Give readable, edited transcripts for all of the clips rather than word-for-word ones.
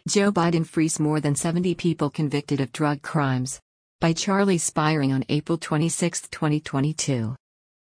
Joe Biden frees more than 70 people convicted of drug crimes. By Charlie Spiring on April 26, 2022.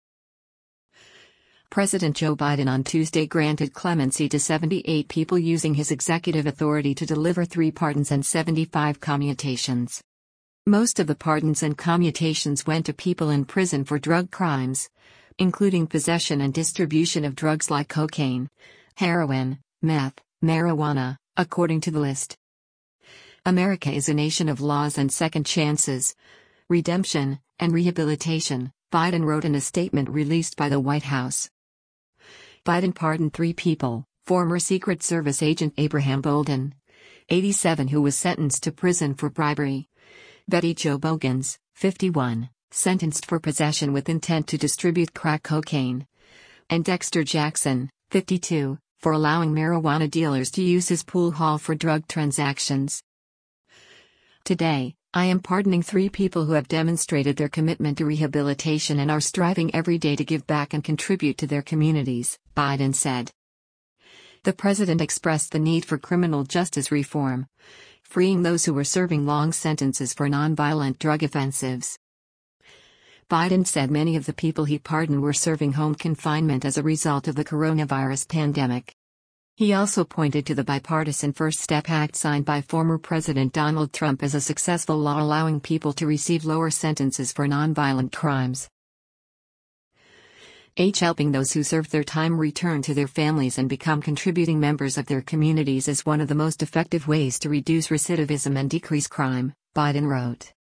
President Joe Biden on Tuesday granted clemency to 78 people using his executive authority to deliver 3 pardons and 75 commutations. Most of the pardons and commutations went to people in prison for drug crimes, including possession and distribution of drugs like cocaine, heroin, meth, marijuana, according to the list. America is a nation of laws and second chances, redemption, and rehabilitation, Biden wrote in a statement released by the White House. Biden pardoned 3 people: former Secret Service agent Abraham Bolden, 87, who was sentenced to prison for bribery; Betty Jo Bogans, 51, sentenced for possession with intent to distribute crack cocaine; and Dexter Jackson, 52, for allowing marijuana dealers to use his pool hall for drug transactions. Today, I am pardoning 3 people who have demonstrated their commitment to rehabilitation and are striving every day to give back and contribute to their communities, Biden said. The president expressed the need for criminal justice reform, freeing those who were serving long sentences for nonviolent drug offenses. Biden said many of the people he pardoned were serving home confinement as a result of the coronavirus pandemic. He also pointed to the bipartisan First Step Act signed by former President Donald Trump as a successful law allowing people to receive lower sentences for nonviolent crimes. Helping those who served their time return to their families and become contributing members of their communities is one of the most effective ways to reduce recidivism and decrease crime, Biden wrote.